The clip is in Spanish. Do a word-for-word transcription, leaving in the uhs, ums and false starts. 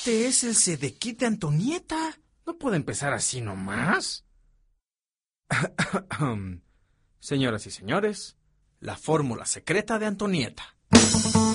Este es el Sedekit de Antonieta. No puede empezar así nomás. Señoras y señores, la fórmula secreta de Antonieta.